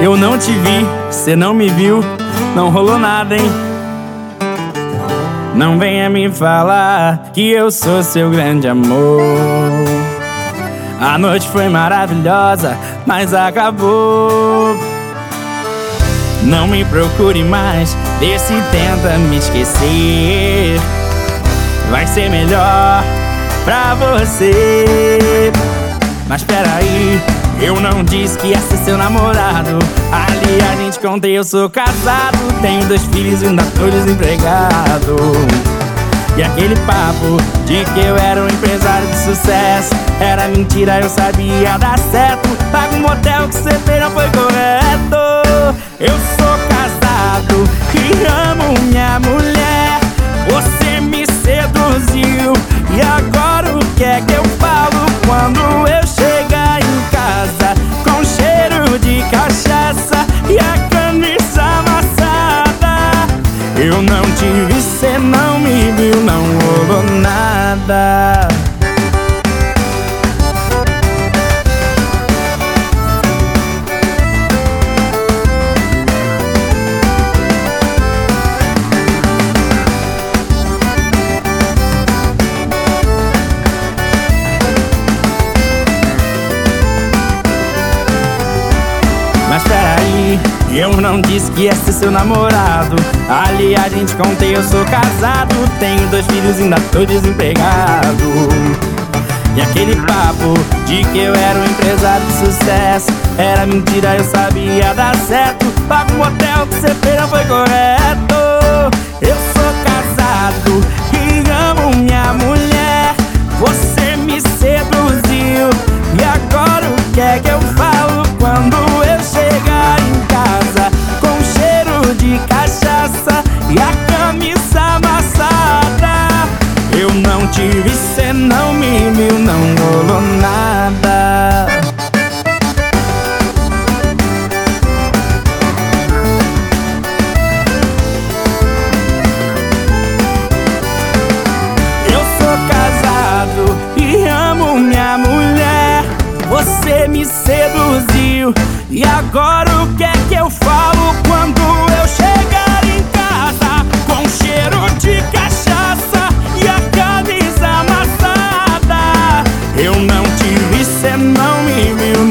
Eu não te vi, cê não me viu, não rolou nada, hein? Não venha me falar que eu sou seu grande amor. A noite foi maravilhosa, mas acabou. Não me procure mais, vê se tenta me esquecer. Vai ser melhor pra você. Mas peraí, eu não disse que ia ser seu namorado. Ali a gente contei, eu sou casado, tenho 2 filhos e ainda tô desempregado. E aquele papo de que eu era um empresário de sucesso era mentira, eu sabia dar certo. Paga um motel que cê fez não foi correto. Eu sou casado e amo minha mulher. Você me seduziu e agora o que é que eu falo quando eu chegar em casa com cheiro de cachaça e a camisa amassada? Eu não te vi, cê não me viu, não rolou nada. Mas peraí, eu não disse que ia ser seu namorado. Ali a gente contei, eu sou casado, tenho 2 filhos e ainda tô desempregado. E aquele papo de que eu era um empresário de sucesso era mentira, eu sabia dar certo. Paga um motel que cê fez não foi correto. Eu sou casado e amo minha mulher. Você me seduziu e agora o que é que eu falo quando eu chegar em casa com cheiro de cachaça e a camisa amassada? Eu não te vi, cê não me viu, não rolou nada. Eu sou casado e amo minha mulher. Você me seduziu e agora o que é que eu falo quando eu chegar em casa com cheiro de cachaça e a camisa amassada? Eu não te vi, cê não me viu,